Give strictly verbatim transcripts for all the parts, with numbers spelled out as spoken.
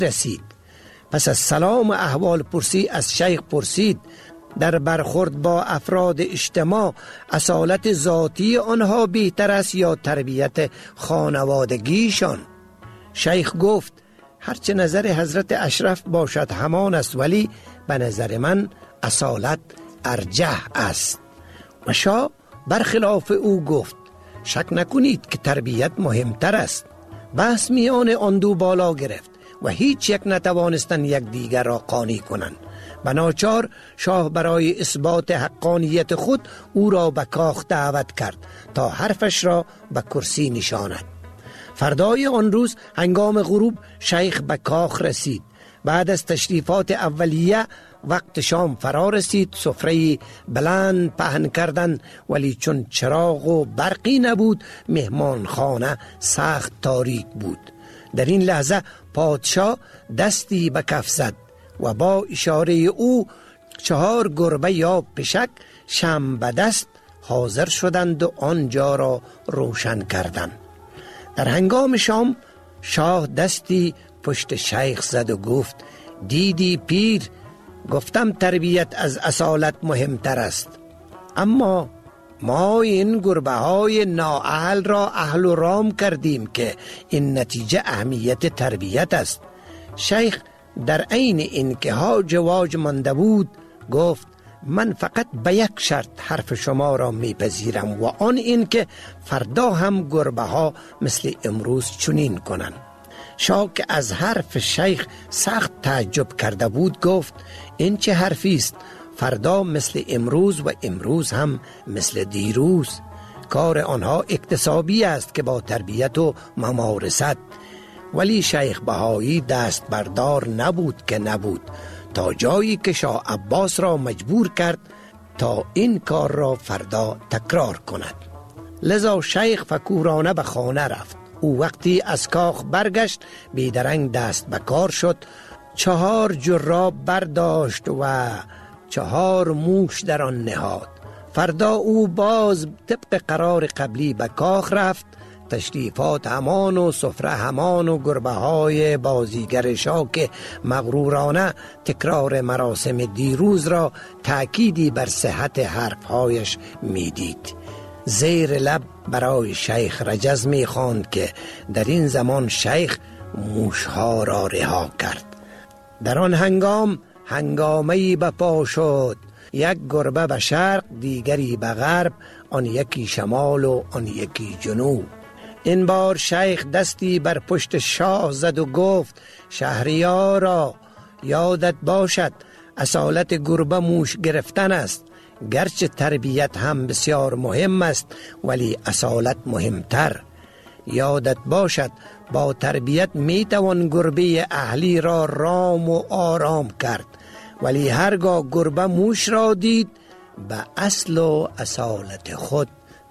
رسید. پس از سلام و احوال پرسی از شیخ پرسید در برخورد با افراد اجتماع اصالت ذاتی آنها بهتر است یا تربیت خانوادگیشان؟ شیخ گفت هرچه نظر حضرت اشرف باشد همان است، ولی به نظر من اصالت ارجح است. و شاه برخلاف او گفت شک نکنید که تربیت مهمتر است. بحث میان آن دو بالا گرفت و هیچ یک نتوانستند یک دیگر را قانع کنند. بناچار شاه برای اثبات حقانیت خود او را به کاخ دعوت کرد تا حرفش را به کرسی نشاند. فردای آن روز هنگام غروب شیخ به کاخ رسید. بعد از تشریفات اولیه وقت شام فرا رسید. سفره بلند پهن کردند، ولی چون چراغ و برقی نبود مهمان خانه سخت تاریک بود. در این لحظه پادشاه دستی به کف زد و با اشاره او چهار گربه یا پشک شم به دست حاضر شدند و آنجا را روشن کردند. در هنگام شام شاه دستی پشت شیخ زد و گفت دیدی پیر، گفتم تربیت از اصالت مهمتر است، اما ما این گربه های نااهل را اهل و رام کردیم که این نتیجه اهمیت تربیت است. شیخ در عین این که هاج واج مانده بود گفت من فقط به یک شرط حرف شما را میپذیرم و آن این که فردا هم گربه ها مثل امروز چنین کنند. شاه که از حرف شیخ سخت تعجب کرده بود گفت این چه حرفی است؟ فردا مثل امروز و امروز هم مثل دیروز. کار آنها اکتسابی است که با تربیت و ممارست. ولی شیخ بهایی دست بردار نبود که نبود، تا جایی که شاه عباس را مجبور کرد تا این کار را فردا تکرار کند. لذا شیخ فکورانه به خانه رفت. او وقتی از کاخ برگشت بیدرنگ دست به کار شد. چهار جراب برداشت و چهار موش در آن نهاد. فردا او باز طبق قرار قبلی به کاخ رفت. تشریفات همان و سفره همان و گربه های بازیگر شاه که مغرورانه تکرار مراسم دیروز را تأکیدی بر صحت حرفهایش میدید. زیر لب برای شیخ رجز می خواند که در این زمان شیخ موشها را رها کرد. در آن هنگام هنگامه‌ای بپا شد. یک گربه به شرق، دیگری به غرب، آن یکی شمال و آن یکی جنوب. این بار شیخ دستی بر پشت شاه زد و گفت شهریارا، یادت باشد اصالت گربه موش گرفتن است. گرچه تربیت هم بسیار مهم است، ولی اصالت مهمتر. یادت باشد با تربیت می توان گربه اهلی را رام و آرام کرد، ولی هرگاه گربه موش را دید به اصل و اصالت خود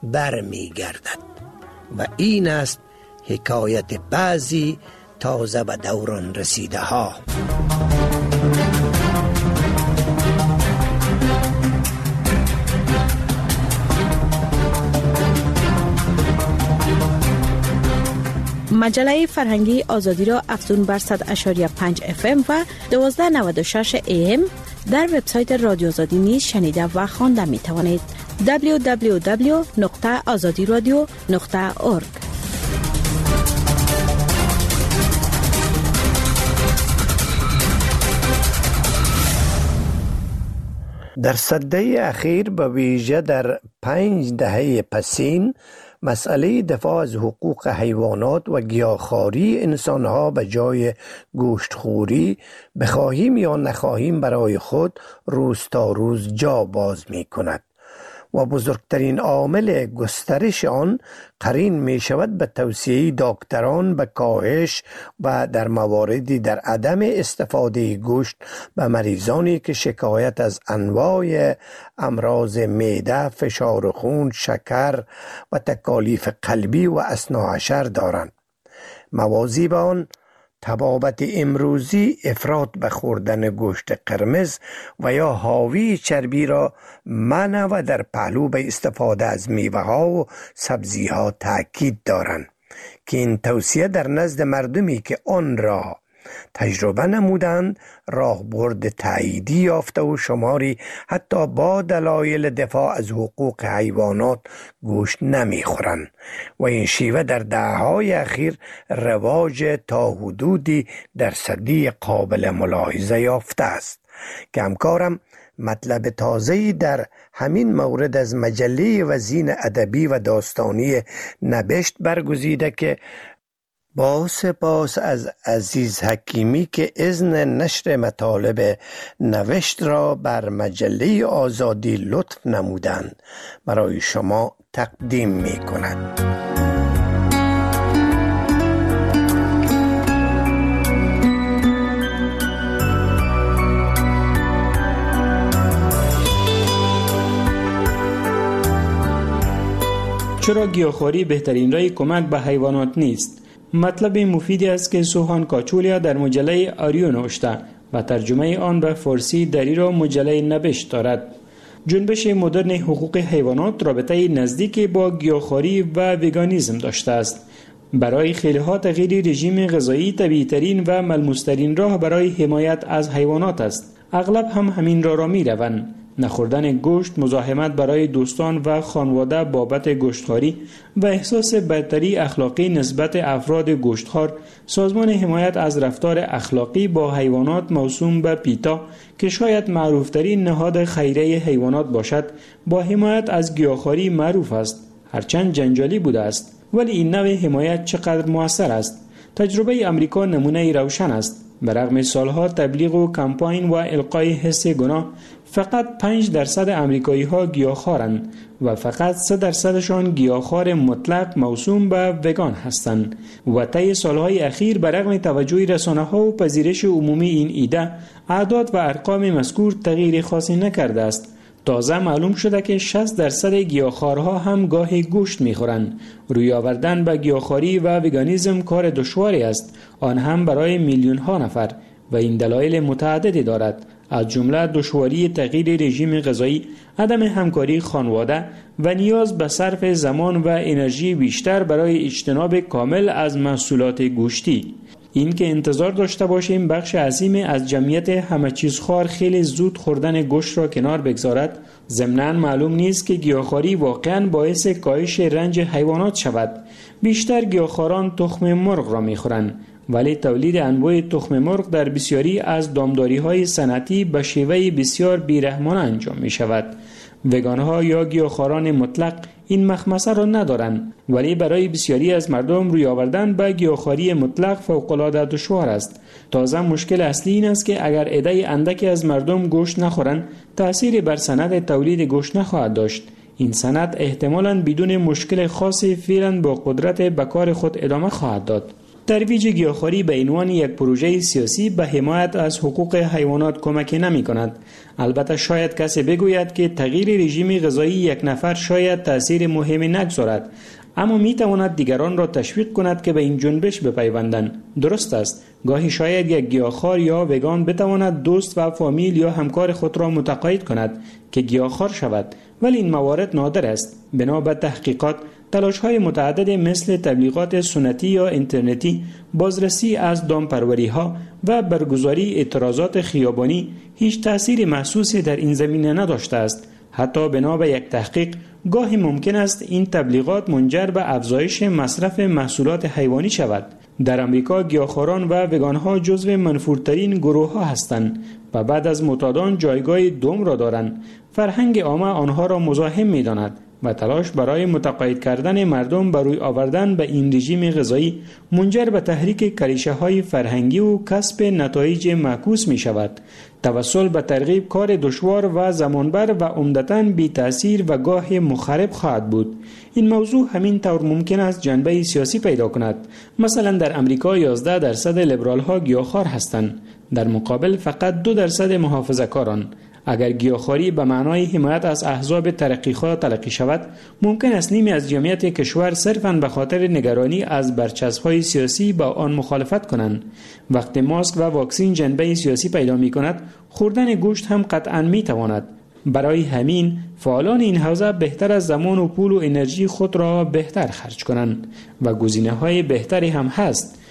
برمی گردد. و این است حکایت بعضی تازه به دوران رسیده ها. مجله فرهنگی آزادی را افزون بر صد و شش و پنج اف ام و دوازده نود و شش ای ام در وبسایت رادیو آزادی نیز شنیده و خوانده می توانید. دبلیو دبلیو دبلیو نقطه آزادی رادیو نقطه اورگ. در سده اخیر به ویژه در پنج دهه پسین مسئله دفاع از حقوق حیوانات و گیاهخواری انسانها به جای گوشتخوری بخواهیم یا نخواهیم برای خود روز تا روز جا باز می کند و بزرگترین عامل گسترش آن قرین می شود به توصیه دکتران به کاهش و در مواردی در عدم استفاده گوشت به مریضانی که شکایت از انواع امراض معده، فشار خون، شکر و تکالیف قلبی و اثناعشر دارند. موازی به آن طبابت امروزی افراط به خوردن گوشت قرمز و یا حاوی چربی را منع و در پهلو به استفاده از میوه ها و سبزی ها تاکید دارند که این توصیه در نزد مردمی که آن را تجربه نمودند راهبرد تأییدی یافته و شماری حتی با دلایل دفاع از حقوق حیوانات گوشت نمیخورند و این شیوه در دهه‌های اخیر رواج تا حدودی درصدی قابل ملاحظه یافته است. که همکارم مطلب تازه‌ای در همین مورد از مجله وزین ادبی و داستانی نبشت برگزیده که با سپاس از عزیز حکیمی که اذن نشر مطالب نوشت را بر مجله آزادی لطف نمودند برای شما تقدیم می کند. چرا گیاهخواری بهترین راه کمک به حیوانات نیست؟ مطلب مفیدی است که سوهان کاچولیا در مجله آریو نوشته و ترجمه آن به فارسی در ایران مجله نبشت دارد. جنبش مدرن حقوق حیوانات رابطه نزدیکی با گیاهخواری و ویگانیسم داشته است. برای خیلی‌ها تغییر رژیم غذایی طبیعی‌ترین و ملموس‌ترین راه برای حمایت از حیوانات است. اغلب هم همین راه را می‌روند. نخوردن گوشت، مزاحمت برای دوستان و خانواده بابت گوشتخواری و احساس برتری اخلاقی نسبت افراد گوشتخوار، سازمان حمایت از رفتار اخلاقی با حیوانات موسوم به پیتا که شاید معروفترین نهاد خیریه حیوانات باشد، با حمایت از گیاهخواری معروف است. هرچند جنجالی بوده است، ولی این نوع حمایت چقدر مؤثر است؟ تجربه امریکا نمونه روشن است. برغم سالها تبلیغ و کمپاین و القای حس گناه، فقط پنج درصد امریکایی ها گیاهخوارند و فقط سه درصدشان گیاهخوار مطلق موسوم به وگان هستند و طی سالهای اخیر برغم توجه رسانه ها و پذیرش عمومی این ایده، اعداد و ارقام مذکور تغییر خاصی نکرده است. تازه معلوم شده که شصت درصد گیاهخوارها هم گاهی گوشت میخورند. روی آوردن به گیاهخواری و وگانیسم کار دشواری است، آن هم برای میلیون ها نفر، و این دلایل متعددی دارد، از جمله دشواری تغییر رژیم غذایی، عدم همکاری خانواده و نیاز به صرف زمان و انرژی بیشتر برای اجتناب کامل از محصولات گوشتی. این که انتظار داشته باشیم بخش عظیمی از جمعیت همه چیز خوار خیلی زود خوردن گوشت را کنار بگذارد، ضمناً معلوم نیست که گیاهخواری واقعاً باعث کاهش رنج حیوانات شود. بیشتر گیاهخواران تخم مرغ را می‌خورند، ولی تولید انواع تخم مرغ در بسیاری از دامداری‌های صنعتی به شیوه بسیار بی‌رحمانه انجام می‌شود. وگان‌ها یا گیاهخواران مطلق این مخمصه را ندارند، ولی برای بسیاری از مردم روی آوردن به گیاهخواری مطلق فوق‌العاده دشوار است. تازه مشکل اصلی این است که اگر عده اندکی از مردم گوشت نخورند، تأثیری بر صنعت تولید گوشت نخواهد داشت. این صنعت احتمالاً بدون مشکل خاصی فعلاً با قدرت به کار خود ادامه خواهد داد. ترویج گیاهخواری به عنوان یک پروژه سیاسی به حمایت از حقوق حیوانات کمک نمی کند. البته شاید کسی بگوید که تغییر رژیم غذایی یک نفر شاید تأثیر مهمی نگذارد، اما می تواند دیگران را تشویق کند که به این جنبش بپیوندند. درست است، گاهی شاید یک گیاهخوار یا وگان بتواند دوست و فامیل یا همکار خود را متقاعد کند که گیاهخوار شود، ولی این موارد نادر است. بنا به تحقیقات، تلاش‌های متعدد مثل تبلیغات سنتی یا اینترنتی، بازرسی از دامپروری‌ها و برگزاری اعتراضات خیابانی هیچ تأثیر محسوسی در این زمینه نداشته است. حتی بنا به یک تحقیق، گاهی ممکن است این تبلیغات منجر به افزایش مصرف محصولات حیوانی شود. در امریکا گیاهخواران و وگان‌ها جزو منفورترین گروه‌ها هستند و بعد از معتادان جایگاه دوم را دارند. فرهنگ عامه آنها را مزاحم می‌داند و تلاش برای متقاعد کردن مردم بر روی آوردن به این رژیم غذایی منجر به تحریک کلیشه‌های فرهنگی و کسب نتایج معکوس می شود. توسل به ترغیب کار دشوار و زمانبر و عمدتاً بی تأثیر و گاه مخرب خواهد بود. این موضوع همین طور ممکن است جنبه سیاسی پیدا کند. مثلا در امریکا یازده درصد لیبرال ها گیاهخوار هستند، در مقابل فقط دو درصد محافظه‌کاران. اگر گیاهخواری به معنای حمایت از احزاب ترقیخواه تلقی شود، ممکن است نیمی از جمعیت کشور صرفاً به خاطر نگرانی از برچسب‌های سیاسی با آن مخالفت کنند. وقتی ماسک و واکسین جنبه سیاسی پیدا می‌کند، خوردن گوشت هم قطعاً می‌تواند. برای همین فعالان این حوزه بهتر از زمان و پول و انرژی خود را بهتر خرج کنند و گزینه‌های بهتری هم هست.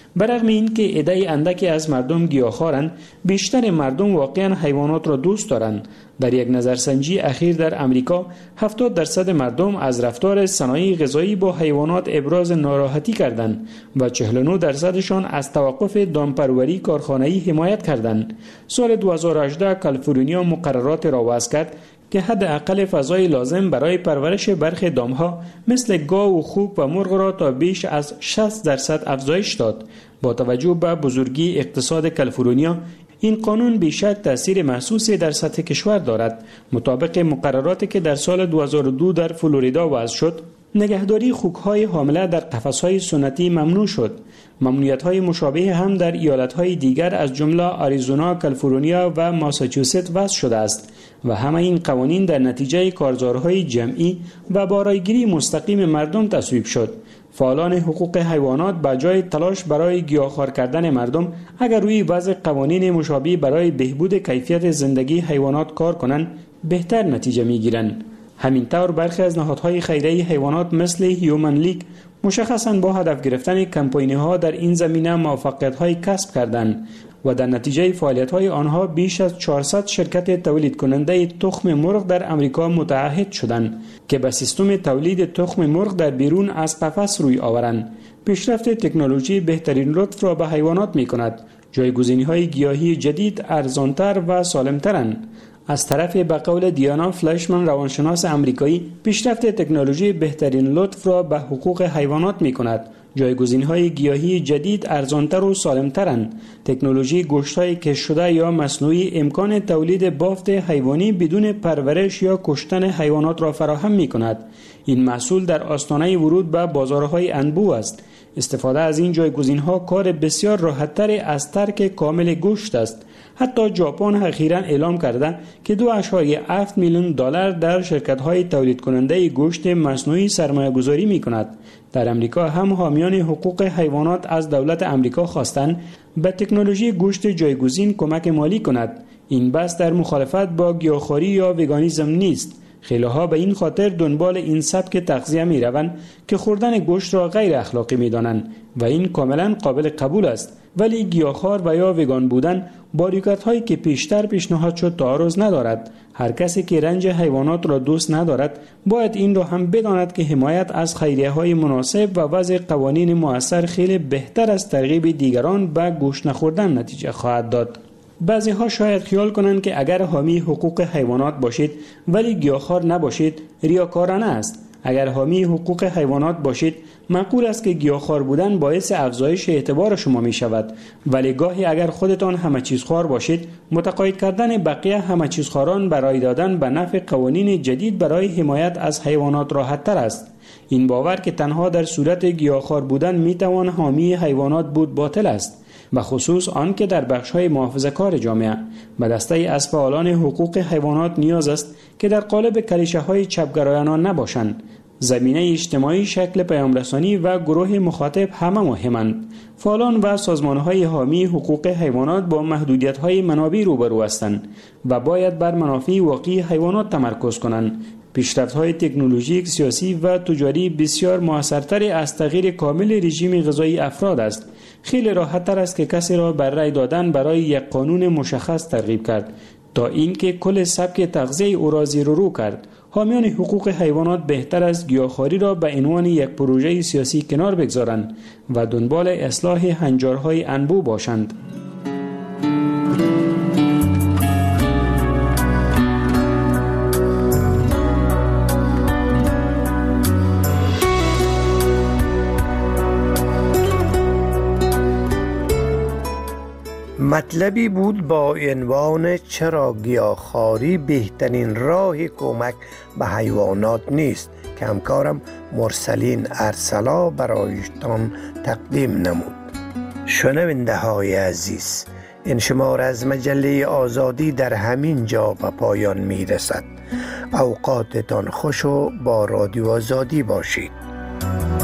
برغم این که عده اندکی از مردم گیاهخوارند، بیشتر مردم واقعا حیوانات را دوست دارند. در یک نظرسنجی اخیر در امریکا هفتاد درصد مردم از رفتار صنایع غذایی با حیوانات ابراز ناراحتی کردند و چهل و نه درصدشان از توقف دامپروری کارخانه‌ای حمایت کردند. سال دو هزار و هجده کالیفرنیا مقررات را وضع کرد که حداقل فضای لازم برای پرورش برخی دامها مثل گاو و خوک و مرغ را تا بیش از شصت درصد افزایش داد. با توجه به بزرگی اقتصاد کالیفرنیا، این قانون بیشک تأثیر محسوسی در سطح کشور دارد. مطابق مقرراتی که در سال دو هزار و دو در فلوریدا وضع شد، نگهداری خوک‌های حامله در قفس‌های سنتی ممنوع شد. ممنوعیت‌های مشابه هم در ایالت‌های دیگر از جمله آریزونا، کالیفرنیا و ماساچوست وضع شده است و همه این قوانین در نتیجه کارزارهای جمعی و با رایگیری مستقیم مردم تصویب شد. فعالان حقوق حیوانات با جای تلاش برای گیاهخوار کردن مردم، اگر روی وضع قوانین مشابه برای بهبود کیفیت زندگی حیوانات کار کنند، بهتر نتیجه می‌گیرند. همینطور برخی از نهادهای خیریه حیوانات مثل هیومن لیگ مشخصاً با هدف گرفتن کمپاین‌ها در این زمینه موفقیت‌های کسب کردند و در نتیجه فعالیت‌های آنها بیش از چهارصد شرکت تولید کننده تخم مرغ در امریکا متعهد شدند که به سیستم تولید تخم مرغ در بیرون از قفس روی آورند. پیشرفت تکنولوژی بهترین لطف را به حیوانات می‌کند. جایگزینی‌های گیاهی جدید ارزان‌تر و سالم‌ترند. از طرف به قول دیانا فلشمن روانشناس آمریکایی، پیشرفت تکنولوژی بهترین لطف را به حقوق حیوانات می‌کند. جایگزین‌های گیاهی جدید ارزان‌تر و سالم‌ترند. تکنولوژی گوشت‌های کشت شده یا مصنوعی امکان تولید بافت حیوانی بدون پرورش یا کشتن حیوانات را فراهم می‌کند. این محصول در آستانه ورود به بازارهای انبوه است. استفاده از این جایگزین‌ها کار بسیار راحت‌تر از ترک کامل گوشت است. حتی ژاپن اخیراً اعلام کرده که دو ممیز هفت میلیون دلار در شرکت‌های تولید کننده گوشت مصنوعی سرمایه‌گذاری می‌کند. در امریکا هم حامیان حقوق حیوانات از دولت امریکا خواستند به تکنولوژی گوشت جایگزین کمک مالی کند. این بحث در مخالفت با گیاهخواری یا وگانیسم نیست. خیلی‌ها به این خاطر دنبال این سبک تغذیه می‌روند که خوردن گوشت را غیر اخلاقی می‌دانند و این کاملاً قابل قبول است. ولی گیاهخوار و یا وگان بودن باریکی‌هایی که پیشتر پیشنهاد شد تعارض ندارد. هر کسی که رنج حیوانات را دوست ندارد باید این را هم بداند که حمایت از خیریه‌های مناسب و وضع قوانین مؤثر خیلی بهتر از ترغیب دیگران به گوشت نخوردن نتیجه خواهد داد. بعضی ها شاید خیال کنند که اگر حامی حقوق حیوانات باشید ولی گیاهخوار نباشید ریاکارانه است. اگر حامی حقوق حیوانات باشید معقول است که گیاهخوار بودن باعث افزایش اعتبار شما می شود، ولی گاهی اگر خودتان همه چیز خوار باشید متقاعد کردن بقیه همه چیز خواران برای دادن به نفع قوانین جدید برای حمایت از حیوانات راحت تر است. این باور که تنها در صورت گیاهخوار بودن می توان حامی حیوانات بود باطل است، به خصوص آن که در بخش‌های محافظه‌کار جامعه. به دسته از فعالان حقوق حیوانات نیاز است که در قالب کلیشه‌های چپگرایانه نباشند. زمینه اجتماعی، شکل پیام‌رسانی و گروه مخاطب همه مهمند. فعالان و سازمان‌های حامی حقوق حیوانات با محدودیت‌های منابع روبرو هستند و باید بر منافع واقعی حیوانات تمرکز کنند. پیشرفت‌های تکنولوژیک، سیاسی و تجاری بسیار موثرتر از تغییر کامل رژیم غذایی افراد است. خیلی راحت‌تر است که کسی را بر رأی دادن برای یک قانون مشخص ترغیب کرد تا اینکه کل سبک تغذیه او را زیر و رو کرد. حامیان حقوق حیوانات بهتر است گیاهخواری را به عنوان یک پروژه سیاسی کنار بگذارند و دنبال اصلاح هنجارهای انبوه باشند. مطلبی بود با عنوان چرا گیاهخواری بهترین راه کمک به حیوانات نیست که همکارم مرسلین ارسلا برایشان تقدیم نمود. شنونده های عزیز، این شماره از مجله آزادی در همین جا به پایان می رسد. اوقاتتان خوش و با رادیو آزادی باشید.